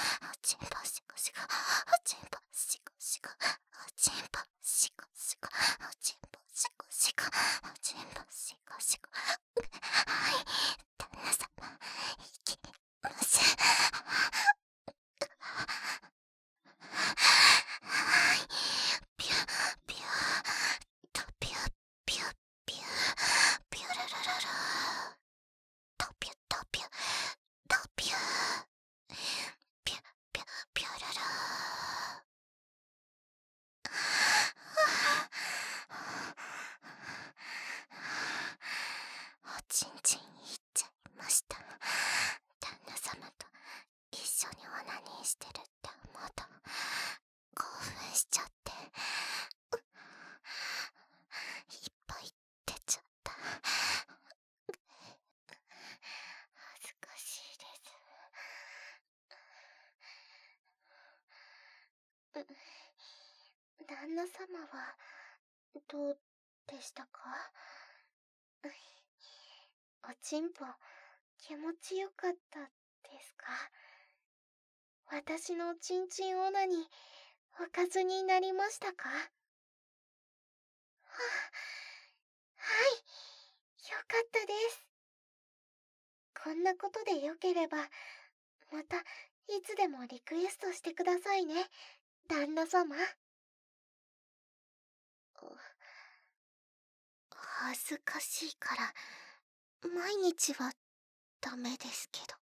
おちんぽシコシコ、おちんぽシコシコ、おちんぽシコシコ、おちんぽシコシコ、おちんぽシコシコ。はい、旦那様、いきます。はい、ピュピュとピュピュピュピュルルルル、とピュとピュとピュピュピュピュルル。おちんちんいっちゃいました。旦那様と一緒にオナニーしてるって思うと興奮しちゃって、いっぱい出ちゃった。恥ずかしいです。旦那様はどうでしたか？おちんぽ気持ちよかったですか？私のちんちんオナニーおかずになりましたか？はい、よかったです。こんなことでよければ、またいつでもリクエストしてくださいね、旦那様。恥ずかしいから、毎日はダメですけど。